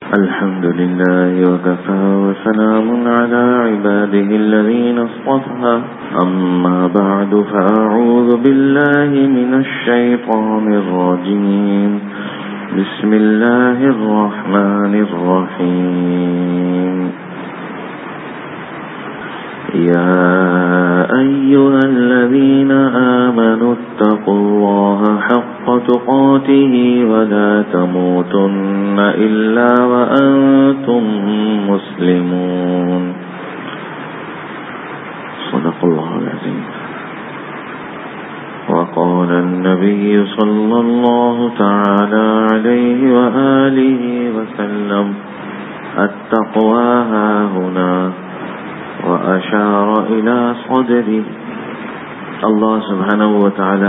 الحمد لله وكفى وسلام على عباده الذين اصطفى أما بعد فأعوذ بالله من الشيطان الرجيم بسم الله الرحمن الرحيم يا أيها الذين آمنوا اتقوا الله حق تقاته ولا تموتن إلا وأنتم مسلمون صدق الله العظيم. وقال النبي صلى الله تعالى عليه وآله وسلم التقوى هاهنا وأشار إلى صدره. اللہ سبحانہ و تعالی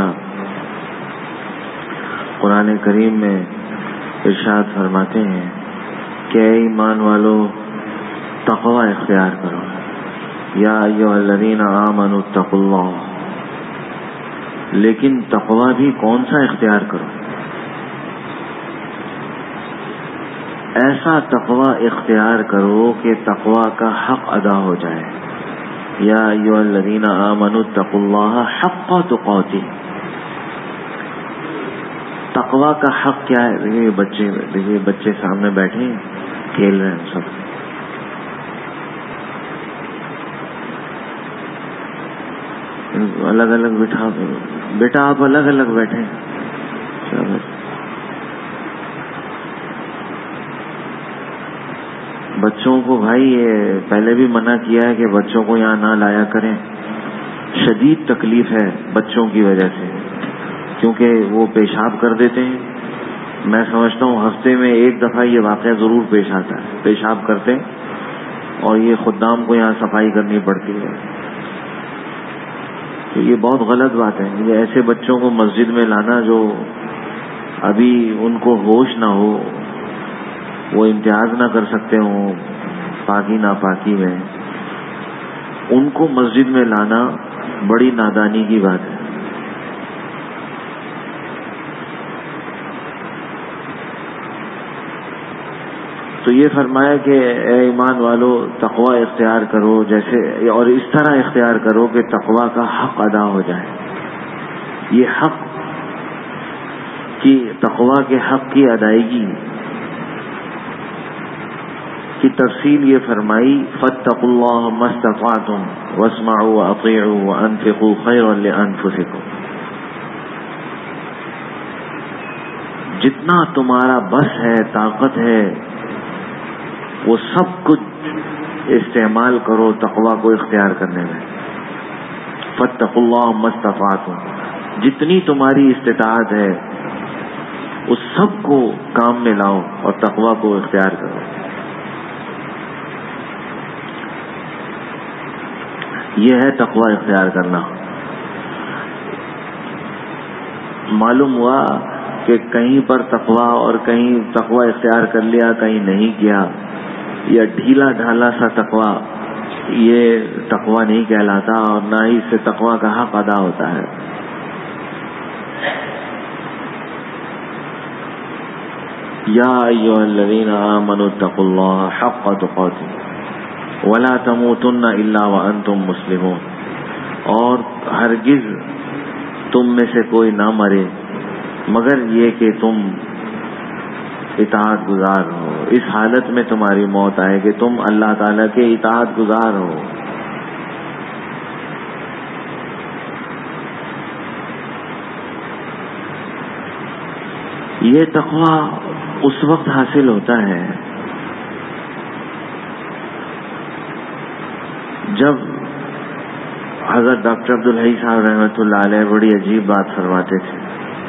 قرآن کریم میں ارشاد فرماتے ہیں کہ اے ایمان والو تقوی اختیار کرو. یا ایھا الذین آمنوا اتقوا اللہ. لیکن تقوی بھی کون سا اختیار کرو؟ ایسا تقوی اختیار کرو کہ تقوی کا حق ادا ہو جائے. یا ایھا الذین آمنوا اتقوا اللہ حق تقاته. تقوی کا حق کیا ہے؟ دیکھیے بچے سامنے بیٹھے کھیل رہے ہیں سب. الگ الگ بٹھا بیٹا آپ الگ الگ بیٹھے. بچوں کو بھائی یہ پہلے بھی منع کیا ہے کہ بچوں کو یہاں نہ لایا کریں. شدید تکلیف ہے بچوں کی وجہ سے، کیونکہ وہ پیشاب کر دیتے ہیں. میں سمجھتا ہوں ہفتے میں ایک دفعہ یہ واقعہ ضرور پیش آتا ہے. پیشاب کرتے ہیں اور یہ خدام کو یہاں صفائی کرنی پڑتی ہے. تو یہ بہت غلط بات ہے. یہ ایسے بچوں کو مسجد میں لانا جو ابھی ان کو ہوش نہ ہو، وہ امتیاز نہ کر سکتے ہوں پاکی ناپاکی میں، ان کو مسجد میں لانا بڑی نادانی کی بات ہے. تو یہ فرمایا کہ اے ایمان والو تقوی اختیار کرو، جیسے اور اس طرح اختیار کرو کہ تقوی کا حق ادا ہو جائے. یہ حق کی تقوی کے حق کی ادائیگی کی تفصیل یہ فرمائی فاتقوا اللہ ما استطعتم واسمعوا واطیعوا وانفقوا خیرا لانفسکم. جتنا تمہارا بس ہے، طاقت ہے، وہ سب کچھ استعمال کرو تقوی کو اختیار کرنے میں. فاتقوا اللہ ما استطعتم، جتنی تمہاری استطاعت ہے اس سب کو کام میں لاؤ اور تقوی کو اختیار کرو. یہ ہے تقوی اختیار کرنا. معلوم ہوا کہ کہیں پر تقوی اور کہیں تقوی اختیار کر لیا، کہیں نہیں کیا، یا ڈھیلا ڈھالا سا تقوی، یہ تقوی نہیں کہلاتا اور نہ ہی اس سے تقوی کا حق ادا ہوتا ہے. یا ایھا الذین آمنوا اتقوا اللہ حق تقاته ولا تموتن الا وانتم مسلمون. اور ہرگز تم میں سے کوئی نہ مرے مگر یہ کہ تم اطاعت گزار ہو. اس حالت میں تمہاری موت آئے کہ تم اللہ تعالیٰ کے اطاعت گزار ہو. یہ تقوی اس وقت حاصل ہوتا ہے جب حضرت ڈاکٹر عبدالحی صاحب رحمۃ اللہ علیہ بڑی عجیب بات فرماتے تھے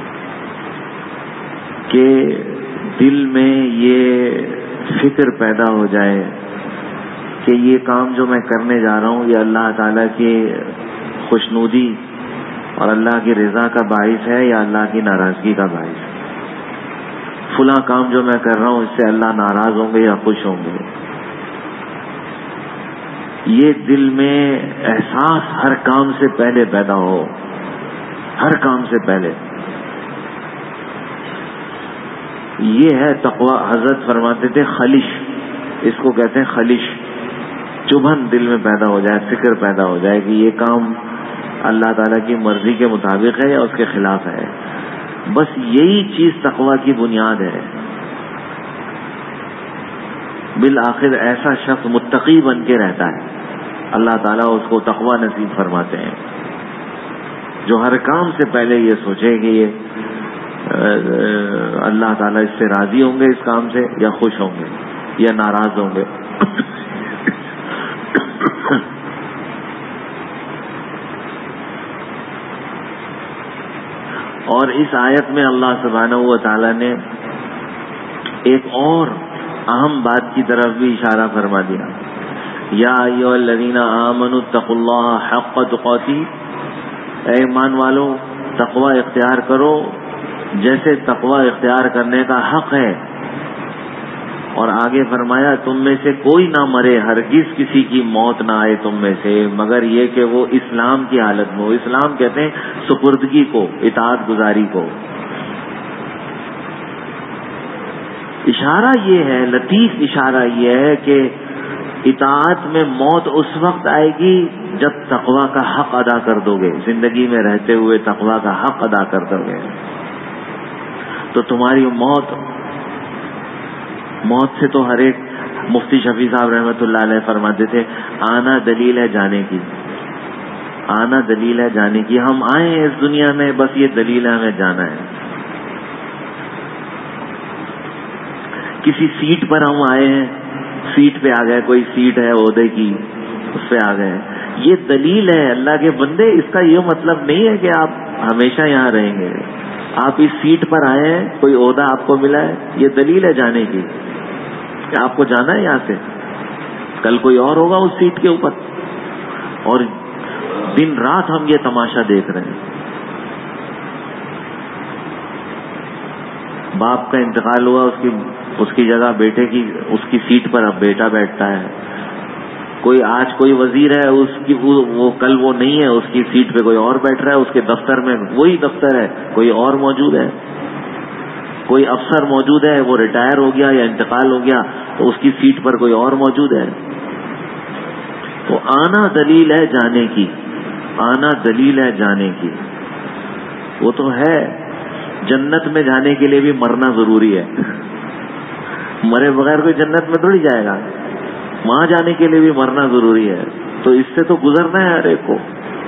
کہ دل میں یہ فکر پیدا ہو جائے کہ یہ کام جو میں کرنے جا رہا ہوں یہ اللہ تعالیٰ کی خوشنودی اور اللہ کی رضا کا باعث ہے یا اللہ کی ناراضگی کا باعث ہے. فلاں کام جو میں کر رہا ہوں اس سے اللہ ناراض ہوں گے یا خوش ہوں گے. یہ دل میں احساس ہر کام سے پہلے پیدا ہو، ہر کام سے پہلے. یہ ہے تقوی. حضرت فرماتے تھے خلش، اس کو کہتے ہیں خلش، چبھن دل میں پیدا ہو جائے، فکر پیدا ہو جائے کہ یہ کام اللہ تعالیٰ کی مرضی کے مطابق ہے یا اس کے خلاف ہے. بس یہی چیز تقوی کی بنیاد ہے. بالآخر ایسا شخص متقی بن کے رہتا ہے، اللہ تعالیٰ اس کو تقوی نصیب فرماتے ہیں، جو ہر کام سے پہلے یہ سوچے کہ یہ اللہ تعالیٰ اس سے راضی ہوں گے اس کام سے یا خوش ہوں گے یا ناراض ہوں گے. اور اس آیت میں اللہ سبحانہ و تعالیٰ نے ایک اور اہم بات کی طرف بھی اشارہ فرما دیا. یا ایھا الذین آمنوا اتقوا اللہ حق تقاتہ، اے ایمان والو تقوی اختیار کرو جیسے تقوی اختیار کرنے کا حق ہے. اور آگے فرمایا تم میں سے کوئی نہ مرے، ہرگز کسی کی موت نہ آئے تم میں سے مگر یہ کہ وہ اسلام کی حالت میں ہو. اسلام کہتے ہیں سپردگی کو، اطاعت گزاری کو. اشارہ یہ ہے، لطیف اشارہ یہ ہے کہ اطاعت میں موت اس وقت آئے گی جب تقوی کا حق ادا کر دو گے. زندگی میں رہتے ہوئے تقوی کا حق ادا کر دو گے تو تمہاری موت سے تو ہر ایک، مفتی شفیع صاحب رحمۃ اللہ علیہ فرماتے تھے آنا دلیل ہے جانے کی، آنا دلیل ہے جانے کی. ہم آئے ہیں اس دنیا میں، بس یہ دلیل ہے ہمیں جانا ہے. کسی سیٹ پر ہم آئے ہیں، سیٹ پہ آ گئے، کوئی سیٹ ہے عہدے کی اس پہ آ گئے، یہ دلیل ہے. اللہ کے بندے اس کا یہ مطلب نہیں ہے کہ آپ ہمیشہ یہاں رہیں گے. آپ اس سیٹ پر آئے ہیں، کوئی عہدہ آپ کو ملا ہے، یہ دلیل ہے جانے کی کہ آپ کو جانا ہے یہاں سے. کل کوئی اور ہوگا اس سیٹ کے اوپر، اور دن رات ہم یہ تماشا دیکھ رہے ہیں. باپ کا انتقال ہوا، اس کی جگہ بیٹے کی، اس کی سیٹ پر اب بیٹا بیٹھتا ہے. آج کوئی وزیر ہے، اس کی وہ کل وہ نہیں ہے، اس کی سیٹ پہ کوئی اور بیٹھ رہا ہے. اس کے دفتر میں وہی دفتر ہے، کوئی اور موجود ہے. کوئی افسر موجود ہے، وہ ریٹائر ہو گیا یا انتقال ہو گیا تو اس کی سیٹ پر کوئی اور موجود ہے. تو آنا دلیل ہے جانے کی، آنا دلیل ہے جانے کی. وہ تو ہے، جنت میں جانے کے لیے بھی مرنا ضروری ہے. مرے بغیر کوئی جنت میں تھوڑی جائے گا. وہاں جانے کے لیے بھی مرنا ضروری ہے. تو اس سے تو گزرنا ہے ہر ایک کو.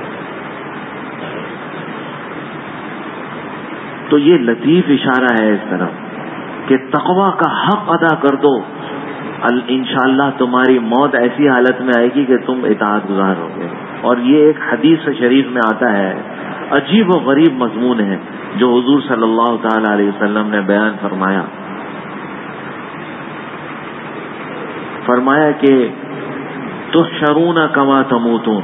تو یہ لطیف اشارہ ہے اس طرف کہ تقوی کا حق ادا کر دو، انشاءاللہ تمہاری موت ایسی حالت میں آئے گی کہ تم اطاعت گزار ہوگے. اور یہ ایک حدیث شریف میں آتا ہے، عجیب و غریب مضمون ہے جو حضور صلی اللہ تعالی علیہ وسلم نے بیان فرمایا. فرمایا کہ تحشرون کما تموتون،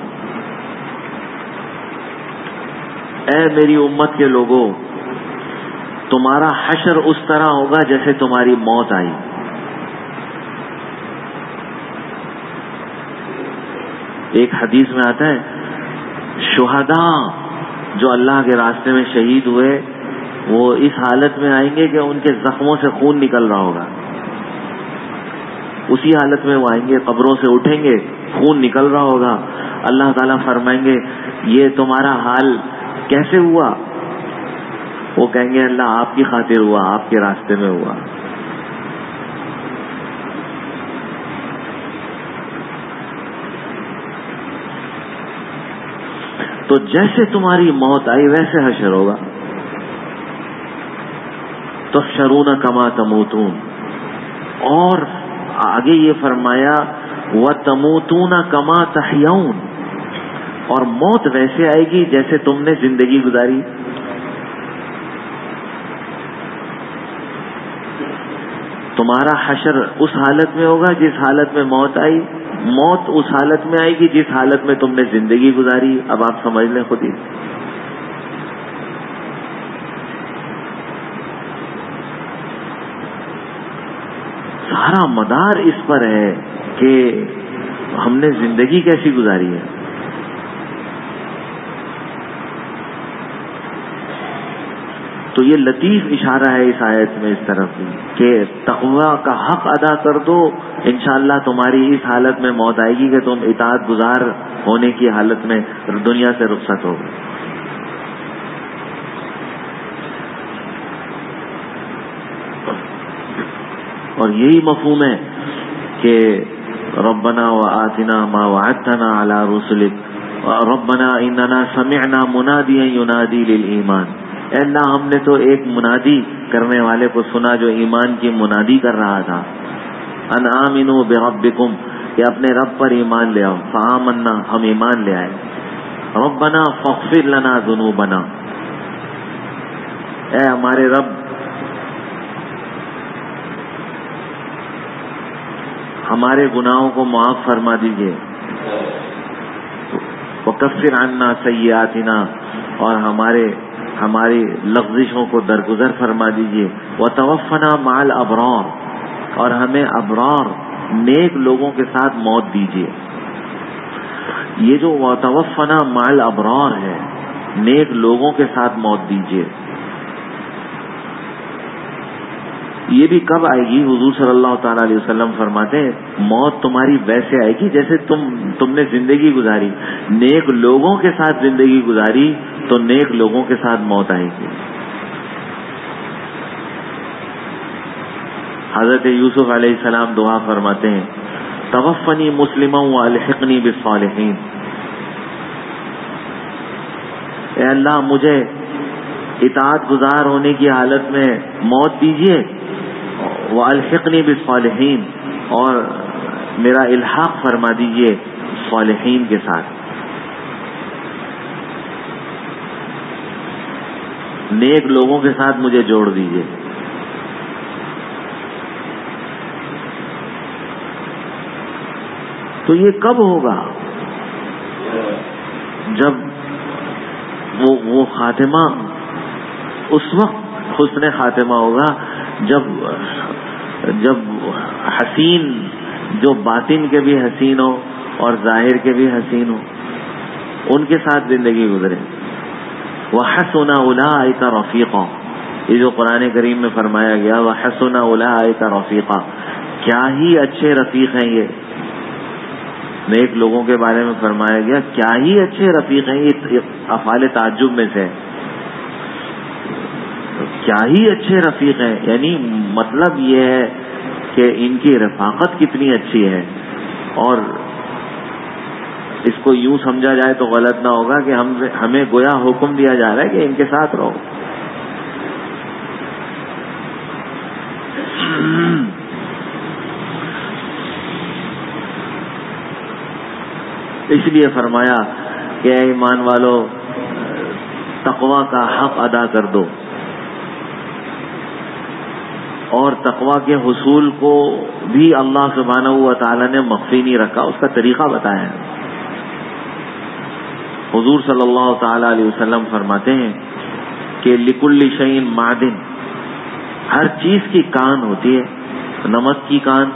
اے میری امت کے لوگوں، تمہارا حشر اس طرح ہوگا جیسے تمہاری موت آئی. ایک حدیث میں آتا ہے شہداء جو اللہ کے راستے میں شہید ہوئے وہ اس حالت میں آئیں گے کہ ان کے زخموں سے خون نکل رہا ہوگا. اسی حالت میں وہ آئیں گے، قبروں سے اٹھیں گے، خون نکل رہا ہوگا. اللہ تعالیٰ فرمائیں گے یہ تمہارا حال کیسے ہوا؟ وہ کہیں گے اللہ آپ کی خاطر ہوا، آپ کے راستے میں ہوا. تو جیسے تمہاری موت آئی ویسے حشر ہوگا. تحشرون کما تموتون. اور آگے یہ فرمایا وَتَمُوتُونَ كَمَا تَحْيَوْنَ، اور موت ویسے آئے گی جیسے تم نے زندگی گزاری. تمہارا حشر اس حالت میں ہوگا جس حالت میں موت آئی، موت اس حالت میں آئے گی جس حالت میں تم نے زندگی گزاری. اب آپ سمجھ لیں خود ہی. سارا مدار اس پر ہے کہ ہم نے زندگی کیسی گزاری ہے. تو یہ لطیف اشارہ ہے اس آیت میں اس طرف کہ تقوی کا حق ادا کر دو، انشاءاللہ تمہاری اس حالت میں موت آئے گی کہ تم اطاعت گزار ہونے کی حالت میں دنیا سے رخصت ہو. اور یہی مفہوم ہے کہ ربنا وآتنا ما وعدتنا علی رسلک ربنا اننا سمعنا منادیا ینادی للایمان. اے اللہ ہم نے تو ایک منادی کرنے والے کو سنا جو ایمان کی منادی کر رہا تھا، ان آمنوا بربکم، کہ اپنے رب پر ایمان لے آؤ. فآمنا، ہم ایمان لے آئے. ربنا فاغفر لنا ذنوبنا، اے ہمارے رب ہمارے گناہوں کو معاف فرما دیجیے. وکفر عنا سیئاتنا، اور ہماری لغزشوں کو درگزر فرما دیجیے. وتوفنا مع الابرار، اور ہمیں ابرار نیک لوگوں کے ساتھ موت دیجیے. یہ جو وتوفنا مع الابرار ہے، نیک لوگوں کے ساتھ موت دیجیے، یہ بھی کب آئے گی؟ حضور صلی اللہ تعالی علیہ وسلم فرماتے ہیں موت تمہاری ویسے آئے گی جیسے تم نے زندگی گزاری. نیک لوگوں کے ساتھ زندگی گزاری تو نیک لوگوں کے ساتھ موت آئے گی. حضرت یوسف علیہ السلام دعا فرماتے ہیں توفنی مسلما والحقنی بالصالحین. اے اللہ مجھے اطاعت گزار ہونے کی حالت میں موت دیجیے، والحقنی بالصالحین، اور میرا الحاق فرما دیجیے صالحین کے ساتھ، نیک لوگوں کے ساتھ مجھے جوڑ دیجیے. تو یہ کب ہوگا؟ جب وہ خاتمہ، اس وقت حسن خاتمہ ہوگا جب حسین جو باطن کے بھی حسین ہو اور ظاہر کے بھی حسین ہو، ان کے ساتھ زندگی گزرے. وَحَسُنَ أُولَٰئِكَ رَفِيقًا، یہ جو قرآن کریم میں فرمایا گیا وَحَسُنَ أُولَٰئِكَ رَفِيقًا، کیا ہی اچھے رفیق ہیں یہ. نیک لوگوں کے بارے میں فرمایا گیا کیا ہی اچھے رفیق ہیں. یہ افعال تعجب میں سے کیا ہی اچھے رفیق ہیں، یعنی مطلب یہ ہے کہ ان کی رفاقت کتنی اچھی ہے. اور اس کو یوں سمجھا جائے تو غلط نہ ہوگا کہ ہمیں گویا حکم دیا جا رہا ہے کہ ان کے ساتھ رہو. اس لیے فرمایا کہ اے ایمان والو تقوی کا حق ادا کر دو، اور تقوی کے حصول کو بھی اللہ سبحانہ و تعالی نے مخفی نہیں رکھا، اس کا طریقہ بتایا ہے. حضور صلی اللہ تعالی علیہ وسلم فرماتے ہیں کہ لکل شیء معدن، ہر چیز کی کان ہوتی ہے. نمک کی کان،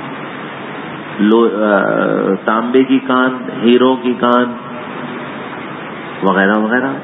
تانبے کی کان، ہیروں کی کان، وغیرہ وغیرہ.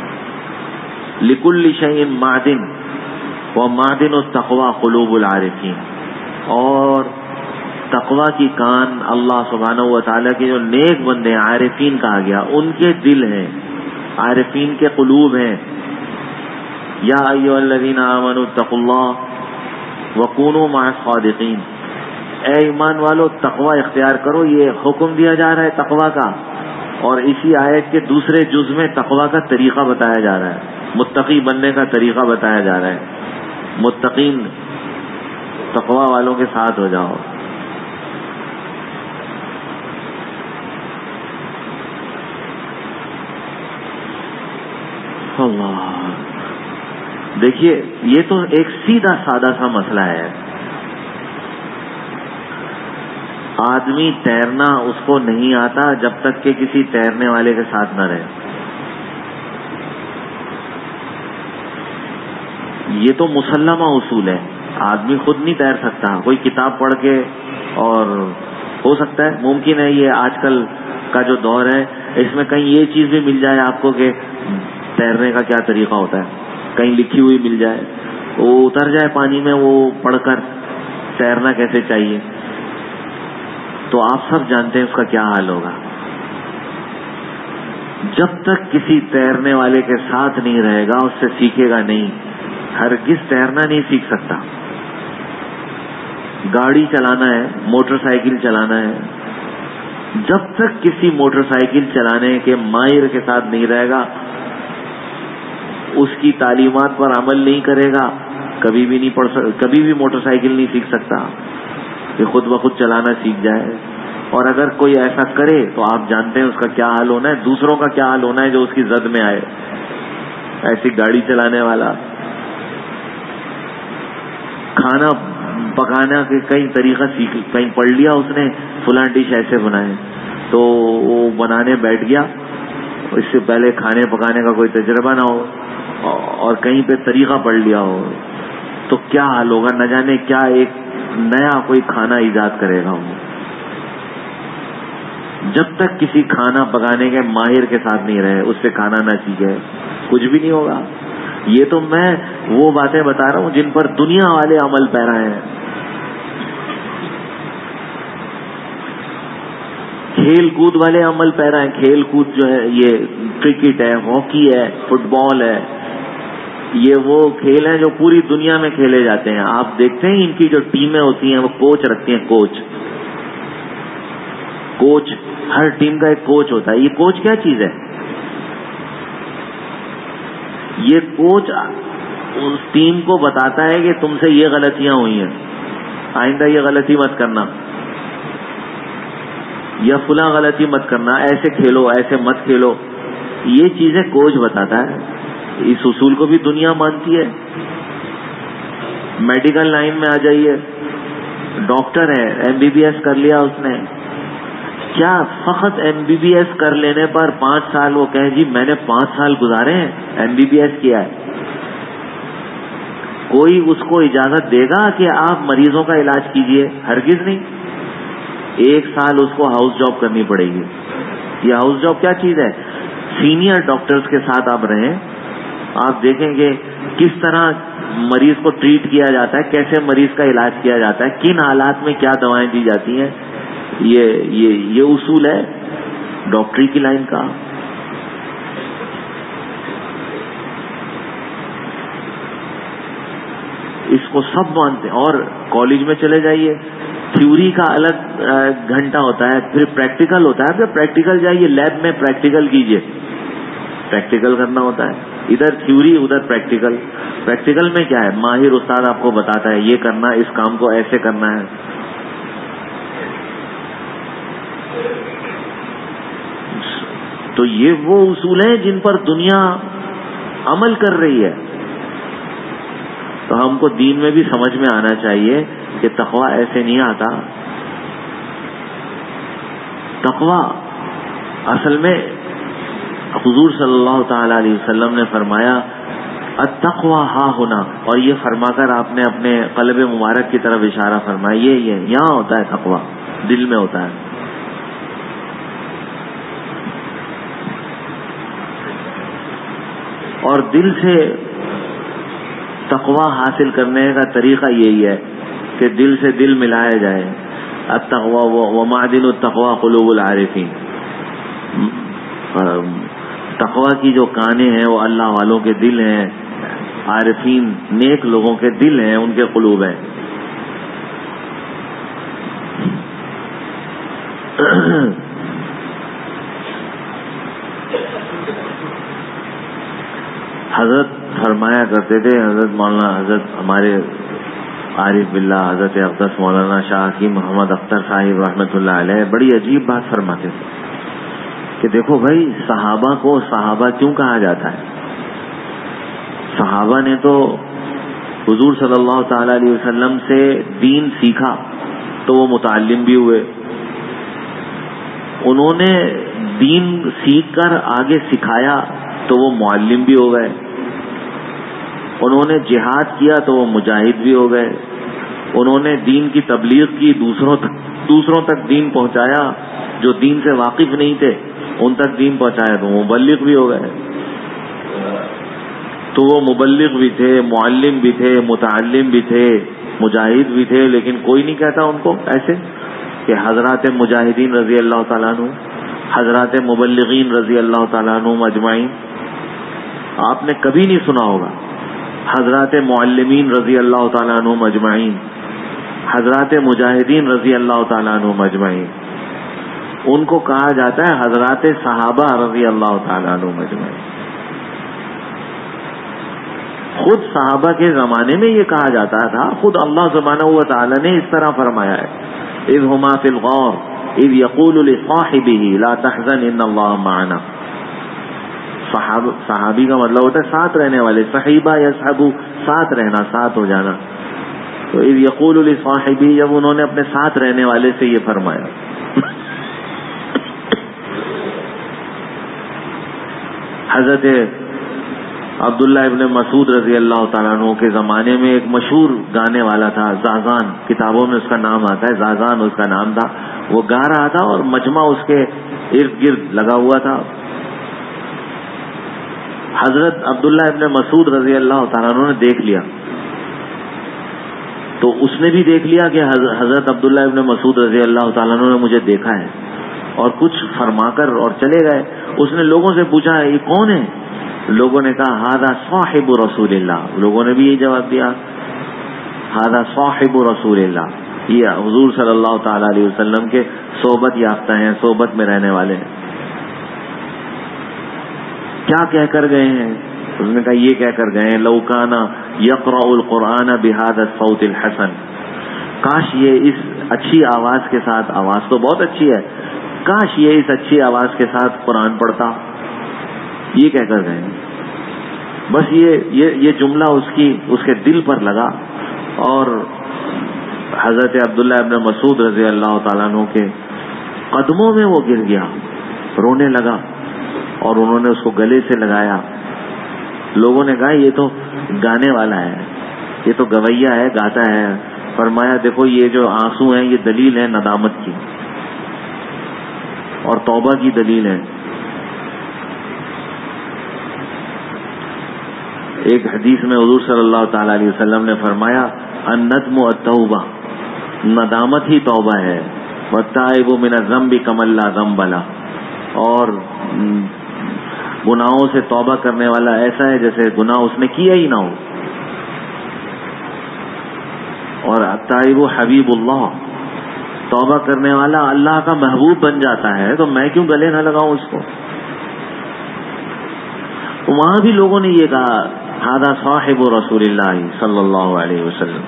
لکل شیء معدن ومعدن التقوی قلوب العارفین، اور تقوی کی کان اللہ سبحانہ و تعالیٰ کے جو نیک بندے ہیں، عارفین کہا گیا، ان کے دل ہیں، عارفین کے قلوب ہیں. یا ایھا الذین آمنوا اتقوا اللہ وکونوا مع الصادقین، اے ایمان والو تقوی اختیار کرو. یہ حکم دیا جا رہا ہے تقوی کا، اور اسی آیت کے دوسرے جز میں تقوی کا طریقہ بتایا جا رہا ہے، متقی بننے کا طریقہ بتایا جا رہا ہے. متقین تقوی والوں کے ساتھ ہو جاؤ. اللہ، دیکھیے یہ تو ایک سیدھا سادہ سا مسئلہ ہے. آدمی تیرنا اس کو نہیں آتا جب تک کہ کسی تیرنے والے کے ساتھ نہ رہے. یہ تو مسلمہ اصول ہے. آدمی خود نہیں تیر سکتا، کوئی کتاب پڑھ کے، اور ہو سکتا ہے ممکن ہے یہ آج کل کا جو دور ہے اس میں کہیں یہ چیز بھی مل جائے آپ کو کہ تیرنے کا کیا طریقہ ہوتا ہے. کہیں لکھی ہوئی مل جائے، وہ اتر جائے پانی میں، وہ پڑھ کر تیرنا کیسے چاہیے، تو آپ سب جانتے ہیں اس کا کیا حال ہوگا۔ جب تک کسی تیرنے والے کے ساتھ نہیں رہے گا اس سے سیکھے گا نہیں، ہرگز تیرنا نہیں سیکھ سکتا۔ گاڑی چلانا ہے، موٹر سائیکل چلانا ہے، جب تک کسی موٹر سائیکل چلانے کے ماہر کے ساتھ نہیں رہے گا، اس کی تعلیمات پر عمل نہیں کرے گا، کبھی بھی موٹر سائیکل نہیں سیکھ سکتا کہ خود بخود چلانا سیکھ جائے۔ اور اگر کوئی ایسا کرے تو آپ جانتے ہیں اس کا کیا حال ہونا ہے، دوسروں کا کیا حال ہونا ہے جو اس کی زد میں آئے، ایسی گاڑی چلانے والا۔ کھانا پکانا کے کئی طریقہ سیکھ، کہیں پڑھ لیا اس نے فلاں ڈش ایسے بنائے، تو وہ بنانے بیٹھ گیا، اس سے پہلے کھانے پکانے کا کوئی تجربہ نہ ہو اور کہیں پہ طریقہ پڑھ لیا ہو، تو کیا حال ہوگا، نہ جانے کیا ایک نیا کوئی کھانا ایجاد کرے گا وہ۔ جب تک کسی کھانا پکانے کے ماہر کے ساتھ نہیں رہے، اس سے کھانا نہ سیکھے، کچھ بھی نہیں ہوگا۔ یہ تو میں وہ باتیں بتا رہا ہوں جن پر دنیا والے عمل پیرا ہیں۔ کھیل کود والے عمل پیرا ہیں، کھیل کود جو ہے، یہ کرکٹ ہے، ہاکی ہے، فٹ بال ہے، یہ وہ کھیل ہیں جو پوری دنیا میں کھیلے جاتے ہیں۔ آپ دیکھتے ہیں ان کی جو ٹیمیں ہوتی ہیں وہ کوچ رکھتی ہیں، کوچ ہر ٹیم کا ایک کوچ ہوتا ہے۔ یہ کوچ کیا چیز ہے؟ یہ کوچ اس ٹیم کو بتاتا ہے کہ تم سے یہ غلطیاں ہوئی ہیں، آئندہ یہ غلطی مت کرنا، یا فلاں غلطی مت کرنا، ایسے کھیلو، ایسے مت کھیلو۔ یہ چیزیں کوچ بتاتا ہے۔ اس اصول کو بھی دنیا مانتی ہے۔ میڈیکل لائن میں آ جائیے، ڈاکٹر ہے، MBBS کر لیا اس نے، کیا فقط MBBS کر لینے پر 5 سال وہ کہیں جی میں نے 5 سال گزارے ہیں، MBBS کیا ہے؟ کوئی اس کو اجازت دے گا کہ آپ مریضوں کا علاج کیجئے؟ ہرگز نہیں۔ 1 سال اس کو ہاؤس جاب کرنی پڑے گی۔ یہ ہاؤس جاب کیا چیز ہے؟ سینئر ڈاکٹرز کے ساتھ آپ رہیں، آپ دیکھیں گے کس طرح مریض کو ٹریٹ کیا جاتا ہے، کیسے مریض کا علاج کیا جاتا ہے، کن حالات میں کیا دوائیں دی جاتی ہیں۔ یہ اصول ہے ڈاکٹری کی لائن کا۔ اس کو سب مانتے ہیں۔ اور کالج میں چلے جائیے، تھیوری کا الگ گھنٹہ ہوتا ہے، پھر پریکٹیکل ہوتا ہے۔ پھر پریکٹیکل جائیے، لیب میں پریکٹیکل کیجئے، پریکٹیکل کرنا ہوتا ہے۔ ادھر تھیوری ادھر پریکٹیکل۔ پریکٹیکل میں کیا ہے؟ ماہر استاد آپ کو بتاتا ہے یہ کرنا، اس کام کو ایسے کرنا ہے۔ تو یہ وہ اصول ہیں جن پر دنیا عمل کر رہی ہے۔ تو ہم کو دین میں بھی سمجھ میں آنا چاہیے کہ تقویٰ ایسے نہیں آتا۔ تقویٰ اصل میں حضور صلی اللہ تعالی علیہ وسلم نے فرمایا التقویٰ ہا ہونا، اور یہ فرما کر آپ نے اپنے قلب مبارک کی طرف اشارہ فرمایا، یہ یہاں ہوتا ہے تقویٰ، دل میں ہوتا ہے۔ اور دل سے تقویٰ حاصل کرنے کا طریقہ یہی ہے کہ دل سے دل ملایا جائے۔ التقویٰ ومعدن التقویٰ قلوب العارفین۔ تقویٰ کی جو کانیں ہیں وہ اللہ والوں کے دل ہیں، عارفین نیک لوگوں کے دل ہیں، ان کے قلوب ہیں۔ حضرت فرمایا کرتے تھے، حضرت مولانا، حضرت ہمارے عارف باللہ حضرت اقدس مولانا شاہ حکیم محمد اختر صاحب رحمۃ اللہ علیہ بڑی عجیب بات فرماتے تھے کہ دیکھو بھائی، صحابہ کو صحابہ کیوں کہا جاتا ہے؟ صحابہ نے تو حضور صلی اللہ تعالی علیہ وسلم سے دین سیکھا تو وہ متعلم بھی ہوئے، انہوں نے دین سیکھ کر آگے سکھایا تو وہ معلم بھی ہو گئے، انہوں نے جہاد کیا تو وہ مجاہد بھی ہو گئے، انہوں نے دین کی تبلیغ کی، دوسروں تک دین پہنچایا، جو دین سے واقف نہیں تھے ان تک دین پہنچایا تو وہ مبلغ بھی ہو گئے۔ تو وہ مبلغ بھی تھے، معلم بھی تھے، متعلم بھی تھے، مجاہد بھی تھے، لیکن کوئی نہیں کہتا ان کو ایسے کہ حضرات مجاہدین رضی اللہ تعالیٰ عنہ، حضرات مبلغین رضی اللہ تعالیٰ عنہ اجمعین. آپ نے کبھی نہیں سنا ہوگا حضرات معلمین رضی اللہ تعالیٰ عنہ اجمعین، حضرات مجاہدین رضی اللہ تعالیٰ عنہ اجمعین. ان کو کہا جاتا ہے حضرات صحابہ رضی اللہ تعالیٰ عنہ اجمعین. خود صحابہ کے زمانے میں یہ کہا جاتا تھا، خود اللہ سبحانہ و تعالی نے اس طرح فرمایا ہے، اذ ہما فی الغار اذ یقول لصاحبہ لا تحزن ان اللہ معنا. صحابی کا مطلب ہوتا ہے ساتھ رہنے والے، صحیبہ یصحبو، ساتھ رہنا، ساتھ ہو جانا. تو اذ یقول لصاحبہ، جب انہوں نے اپنے ساتھ رہنے والے سے یہ فرمایا. حضرت عبداللہ ابن مسعود رضی اللہ تعالیٰ عنہ کے زمانے میں ایک مشہور گانے والا تھا، زازان، کتابوں میں اس کا نام آتا ہے، زازان اس کا نام تھا. وہ گا رہا تھا اور مجمع اس کے ارد گرد لگا ہوا تھا. حضرت عبداللہ ابن مسعود رضی اللہ تعالیٰ عنہ نے دیکھ لیا، تو اس نے بھی دیکھ لیا کہ حضرت عبداللہ ابن مسعود رضی اللہ تعالیٰ عنہ نے مجھے دیکھا ہے، اور کچھ فرما کر اور چلے گئے. اس نے لوگوں سے پوچھا یہ کون ہے؟ لوگوں نے کہا ہذا صاحب رسول اللہ. لوگوں نے بھی یہ جواب دیا ہذا صاحب رسول اللہ، یہ حضور صلی اللہ تعالی علیہ وسلم کے صحبت یافتہ ہیں، صحبت میں رہنے والے ہیں. کیا کہہ کر گئے ہیں؟ اس نے کہا یہ کہہ کر گئے ہیں لو کان یقرأ القرآن بهذا الصوت الحسن، کاش یہ اس اچھی آواز کے ساتھ، آواز تو بہت اچھی ہے، کاش یہ اس اچھی آواز کے ساتھ قرآن پڑھتا. یہ کہہ کر گئے. بس یہ جملہ اس کے دل پر لگا، اور حضرت عبداللہ ابن مسعود رضی اللہ تعالیٰ عنہ کے قدموں میں وہ گر گیا، رونے لگا، اور انہوں نے اس کو گلے سے لگایا. لوگوں نے کہا یہ تو گانے والا ہے، یہ تو گویا ہے، گاتا ہے. فرمایا دیکھو یہ جو آنسو ہیں یہ دلیل ہے ندامت کی اور توبہ کی دلیل ہے. ایک حدیث میں حضور صلی اللہ تعالی علیہ وسلم نے فرمایا الندم التوبہ، ندامت ہی توبہ ہے. والتائب من الذنب کمن لا ذنب لہ، اور گناہوں سے توبہ کرنے والا ایسا ہے جیسے گناہ اس نے کیا ہی نہ ہو. اور التائب حبیب اللہ، توبہ کرنے والا اللہ کا محبوب بن جاتا ہے. تو میں کیوں گلے نہ لگاؤں اس کو؟ وہاں بھی لوگوں نے یہ کہا ھذا صاحب رسول اللہ صلی اللہ علیہ وسلم.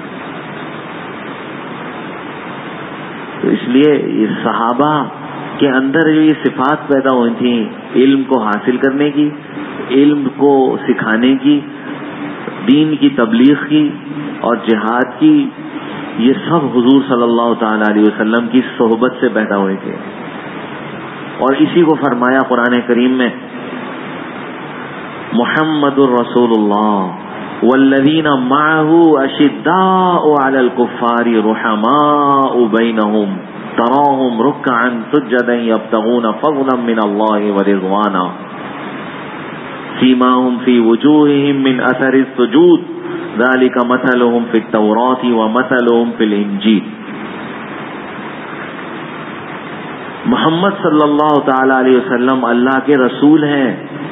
تو اس لیے یہ صحابہ کے اندر جو یہ صفات پیدا ہوئی تھیں، علم کو حاصل کرنے کی، علم کو سکھانے کی، دین کی تبلیغ کی اور جہاد کی، یہ سب حضور صلی اللہ تعالی علیہ وسلم کی صحبت سے پیدا ہوئے تھے. اور اسی کو فرمایا قرآن کریم میں محمد الرسول اللہ والذین معه اشداء علی الکفار رحماء بینہم تراہم رکعا سجدا یبتغون فضلا من اللہ ورضوانا سیماہم فی وجوہہم من اثر السجود ذلک مثلہم فی التوراۃ ومثلہم فی الانجیل. محمد صلی اللہ تعالی علیہ وسلم اللہ کے رسول ہیں.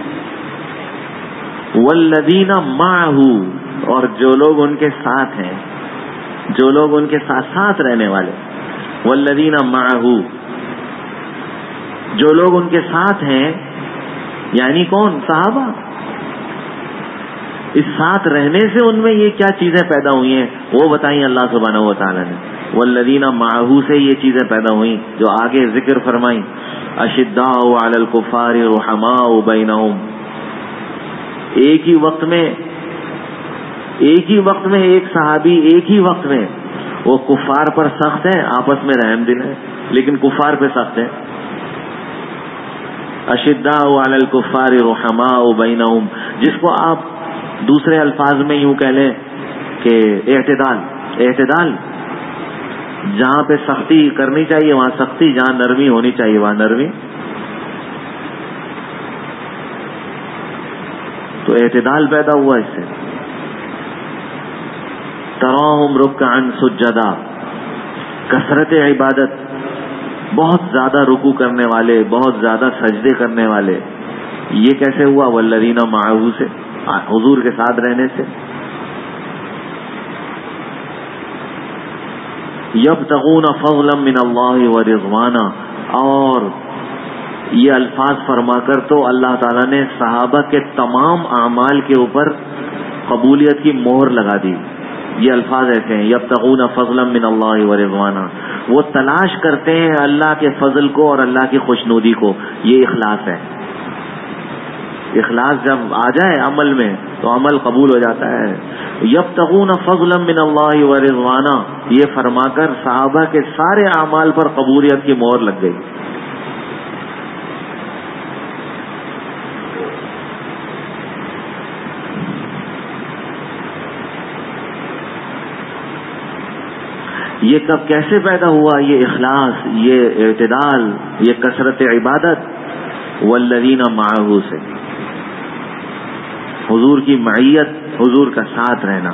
والذین معہ، اور جو لوگ ان کے ساتھ ہیں، جو لوگ ان کے ساتھ رہنے والے. والذین معہ، جو لوگ ان کے ساتھ ہیں یعنی کون؟ صحابہ. اس ساتھ رہنے سے ان میں یہ کیا چیزیں پیدا ہوئی ہیں وہ بتائیں اللہ سبحانہ و تعالی نے. والذین معہ سے یہ چیزیں پیدا ہوئیں جو آگے ذکر فرمائیں. اشداء علی الکفار رحماء بینہم، ایک ہی وقت میں ایک صحابی ایک ہی وقت میں وہ کفار پر سخت ہیں، آپس میں رحم دل ہیں، لیکن کفار پہ سخت ہیں. اشداء علی الکفار رحماء بینہم، جس کو آپ دوسرے الفاظ میں یوں کہہ لیں کہ اعتدال. جہاں پہ سختی کرنی چاہیے وہاں سختی، جہاں نرمی ہونی چاہیے وہاں نرمی. تو اعتدال پیدا ہوا اس سے. تراہم رکعا سجدا، کثرت عبادت، بہت زیادہ رکوع کرنے والے، بہت زیادہ سجدے کرنے والے. یہ کیسے ہوا؟ والذین معہ سے، حضور کے ساتھ رہنے سے. یبتغون فضلا من اللہ ورضوانا، اور یہ الفاظ فرما کر تو اللہ تعالیٰ نے صحابہ کے تمام اعمال کے اوپر قبولیت کی مہر لگا دی. یہ الفاظ ایسے ہیں، یبتغون فضلا من اللہ ورضوانا، وہ تلاش کرتے ہیں اللہ کے فضل کو اور اللہ کی خوشنودی کو. یہ اخلاص ہے. اخلاص جب آ جائے عمل میں تو عمل قبول ہو جاتا ہے. یبتغون فضلا من اللہ ورضوانا، یہ فرما کر صحابہ کے سارے اعمال پر قبولیت کی مہر لگ گئی. یہ کب کیسے پیدا ہوا؟ یہ اخلاص، یہ اعتدال، یہ کثرت عبادت والذین معہ سے، حضور کی معیت، حضور کا ساتھ رہنا.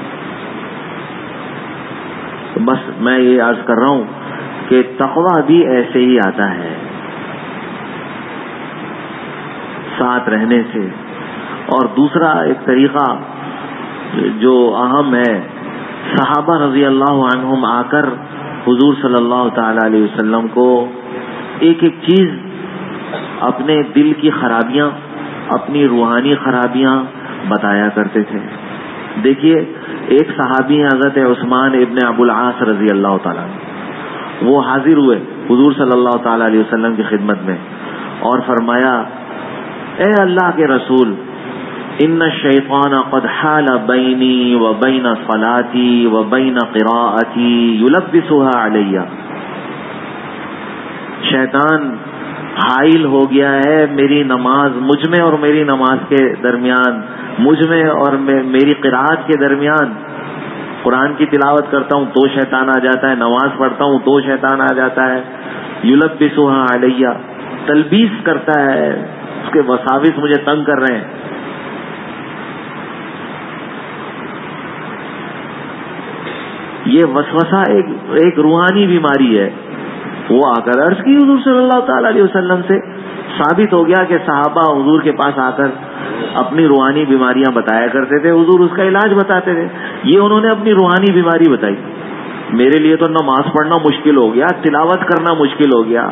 بس میں یہ عرض کر رہا ہوں کہ تقویٰ بھی ایسے ہی آتا ہے، ساتھ رہنے سے. اور دوسرا ایک طریقہ جو اہم ہے، صحابہ رضی اللہ عنہم آ کر حضور صلی اللہ تعالی علیہ وسلم کو ایک ایک چیز، اپنے دل کی خرابیاں، اپنی روحانی خرابیاں بتایا کرتے تھے. دیکھیے ایک صحابی ہیں حضرت عثمان ابن ابو العاص رضی اللہ تعالیٰ، وہ حاضر ہوئے حضور صلی اللہ تعالی علیہ وسلم کی خدمت میں اور فرمایا، اے اللہ کے رسول، ان الشیطان قد حال بینی و بین صلاتی و بین قراءتی یلبسها علی. شیطان حائل ہو گیا ہے میری نماز، مجھ میں اور میری نماز کے درمیان، مجھ میں اور میری قراءت کے درمیان. قرآن کی تلاوت کرتا ہوں تو شیطان آ جاتا ہے، نماز پڑھتا ہوں تو شیطان آ جاتا ہے. یلبسها علی، تلبیس کرتا ہے، اس کے وساوس مجھے تنگ کر رہے ہیں. یہ وسوسہ ایک روحانی بیماری ہے. وہ آ کر عرض کی حضور صلی اللہ تعالی علیہ وسلم سے. ثابت ہو گیا کہ صحابہ حضور کے پاس آ کر اپنی روحانی بیماریاں بتایا کرتے تھے، حضور اس کا علاج بتاتے تھے. یہ انہوں نے اپنی روحانی بیماری بتائی. میرے لیے تو نماز پڑھنا مشکل ہو گیا، تلاوت کرنا مشکل ہو گیا.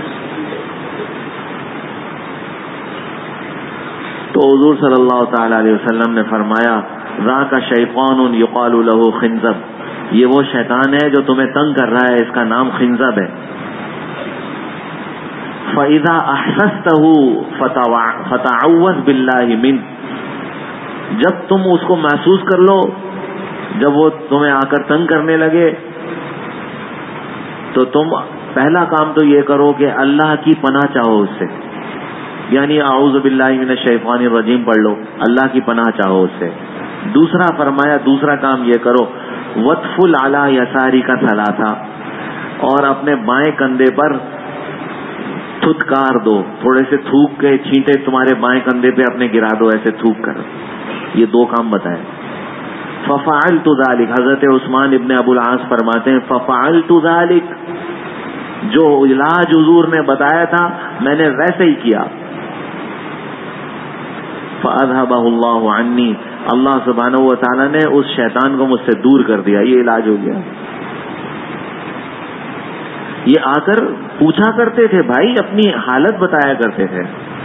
تو حضور صلی اللہ تعالی علیہ وسلم نے فرمایا، ذاک شیطان یقال له خنزب، یہ وہ شیطان ہے جو تمہیں تنگ کر رہا ہے، اس کا نام خنزب ہے. فَإِذَا أَحْسَسْتَهُ فَتَعَوَّذْ بِاللَّهِ مِنْهُ، جب تم اس کو محسوس کر لو، جب وہ تمہیں آ کر تنگ کرنے لگے تو تم پہلا کام تو یہ کرو کہ اللہ کی پناہ چاہو اس سے، یعنی اعوذ باللہ من الشیطان الرجیم پڑھ لو، اللہ کی پناہ چاہو اس سے. دوسرا فرمایا، دوسرا کام یہ کرو، وَطْفُلْ عَلَى يَسَارِكَ ثَلَاثًا، اور اپنے بائیں کندھے پر تھتکار دو، تھوڑے سے تھوک کے چھینٹے تمہارے بائیں کندھے پہ اپنے گرا دو، ایسے تھوک کر. یہ دو کام بتائے. فَفَعَلْتُ ذَلِكَ، حضرت عثمان ابن ابو العاص فرماتے ہیں، فَفَعَلْتُ ذَلِكَ، جو علاج حضور نے بتایا تھا میں نے ویسے ہی کیا. فَأَذْهَبَهُ اللَّهُ عَنِّي، اللہ سبحانہ و تعالیٰ نے اس شیطان کو مجھ سے دور کر دیا. یہ علاج ہو گیا. یہ آ کر پوچھا کرتے تھے، بھائی اپنی حالت بتایا کرتے تھے.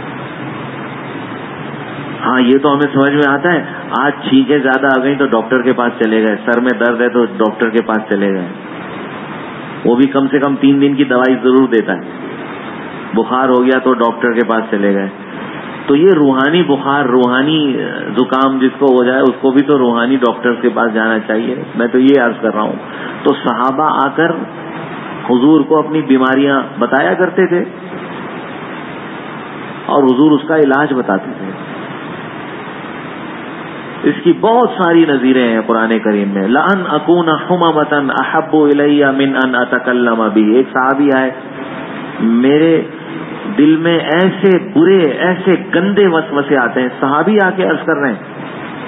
ہاں یہ تو ہمیں سمجھ میں آتا ہے، آج چھینکیں زیادہ آ گئی تو ڈاکٹر کے پاس چلے گئے، سر میں درد ہے تو ڈاکٹر کے پاس چلے گئے، وہ بھی کم سے کم 3 دن کی دوائی ضرور دیتا ہے. بخار ہو گیا تو ڈاکٹر کے پاس چلے گئے. تو یہ روحانی بخار، روحانی زکام جس کو ہو جائے اس کو بھی تو روحانی ڈاکٹر کے پاس جانا چاہیے. میں تو یہ عرض کر رہا ہوں. تو صحابہ آ کر حضور کو اپنی بیماریاں بتایا کرتے تھے اور حضور اس کا علاج بتاتے تھے. اس کی بہت ساری نظیریں ہیں قرآن کریم میں. لَأَنْ أَكُونَ حُمَمَةً أَحَبُّ إِلَيَّ مِنْ أَنْ أَتَكَلَّمَ بِهِ، ایک صحابی آئے، میرے دل میں ایسے برے ایسے گندے وسوسے آتے ہیں. صحابی آ کے عرض کر رہے ہیں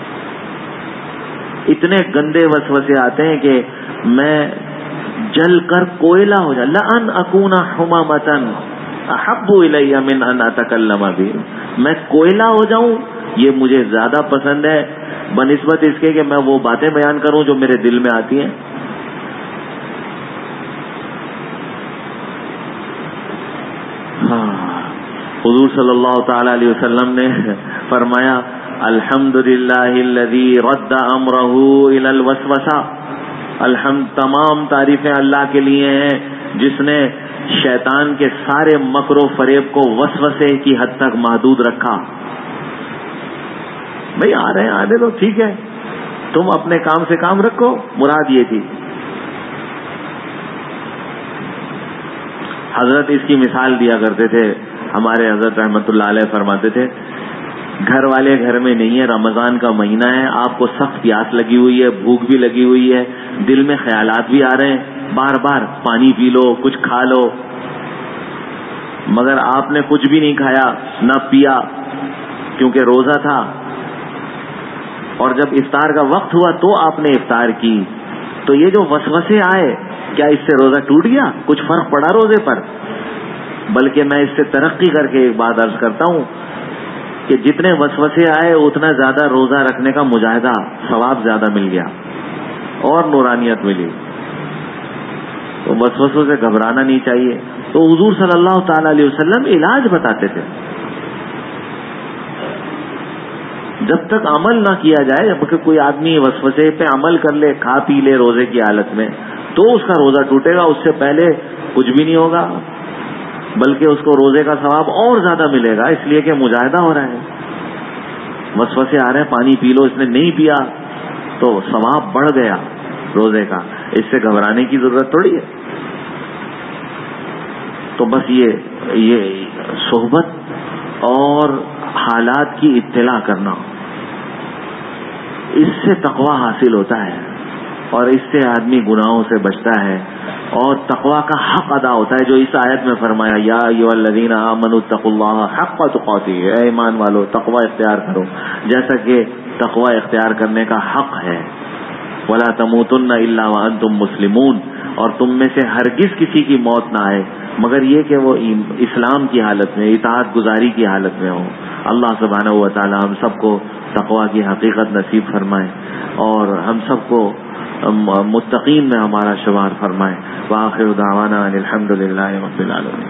اتنے گندے وسوسے آتے ہیں کہ میں جل کر کوئلہ ہو جاؤں. لأن اکون حمامۃ احب الی من ان اتکلم بہ. میں کوئلہ ہو جاؤں یہ مجھے زیادہ پسند ہے بنسبت اس کے کہ میں وہ باتیں بیان کروں جو میرے دل میں آتی ہیں. حضور صلی اللہ تعالی علیہ وسلم نے فرمایا الحمدللہ الذی رد امرہ الی الوسوسہ. تمام تعریفیں اللہ کے لیے ہیں جس نے شیطان کے سارے مکر و فریب کو وسوسے کی حد تک محدود رکھا. بھئی آ رہے ہیں آنے تو ٹھیک ہے, تم اپنے کام سے کام رکھو. مراد یہ تھی. حضرت اس کی مثال دیا کرتے تھے. ہمارے حضرت رحمت اللہ علیہ فرماتے تھے گھر والے گھر میں نہیں ہے, رمضان کا مہینہ ہے, آپ کو سخت پیاس لگی ہوئی ہے, بھوک بھی لگی ہوئی ہے, دل میں خیالات بھی آ رہے ہیں بار بار پانی پی لو کچھ کھا لو, مگر آپ نے کچھ بھی نہیں کھایا نہ پیا کیونکہ روزہ تھا. اور جب افطار کا وقت ہوا تو آپ نے افطار کی, تو یہ جو وسوسے آئے کیا اس سے روزہ ٹوٹ گیا؟ کچھ فرق پڑا روزے پر؟ بلکہ میں اس سے ترقی کر کے ایک بات عرض کرتا ہوں کہ جتنے وسوسے آئے اتنا زیادہ روزہ رکھنے کا مجاہدہ ثواب زیادہ مل گیا اور نورانیت ملی. تو وسوسوں سے گھبرانا نہیں چاہیے. تو حضور صلی اللہ تعالی علیہ وسلم علاج بتاتے تھے. جب تک عمل نہ کیا جائے, جب کہ کوئی آدمی وسوسے پہ عمل کر لے, کھا پی لے روزے کی حالت میں, تو اس کا روزہ ٹوٹے گا. اس سے پہلے کچھ بھی نہیں ہوگا, بلکہ اس کو روزے کا ثواب اور زیادہ ملے گا, اس لیے کہ مجاہدہ ہو رہا ہے. وسوسے آ رہے ہیں پانی پی لو, اس نے نہیں پیا تو ثواب بڑھ گیا روزے کا. اس سے گھبرانے کی ضرورت تھوڑی ہے. تو بس یہ صحبت اور حالات کی اطلاع کرنا, اس سے تقوی حاصل ہوتا ہے اور اس سے آدمی گناہوں سے بچتا ہے اور تقوی کا حق ادا ہوتا ہے, جو اس آیت میں فرمایا یا ایھا الذین آمنوا اتقوا اللہ حق تقاتہ. اے ایمان والو تقوی اختیار کرو جیسا کہ تقوی اختیار کرنے کا حق ہے. ولا تموتن الا وانتم مسلمون. اور تم میں سے ہرگز کسی کی موت نہ آئے مگر یہ کہ وہ اسلام کی حالت میں, اطاعت گزاری کی حالت میں ہو. اللہ سبحانہ و تعالی ہم سب کو تقوی کی حقیقت نصیب فرمائے اور ہم سب کو متقین میں ہمارا شمار فرمائے. وآخر دعوانا ان الحمد للہ رب العالمین.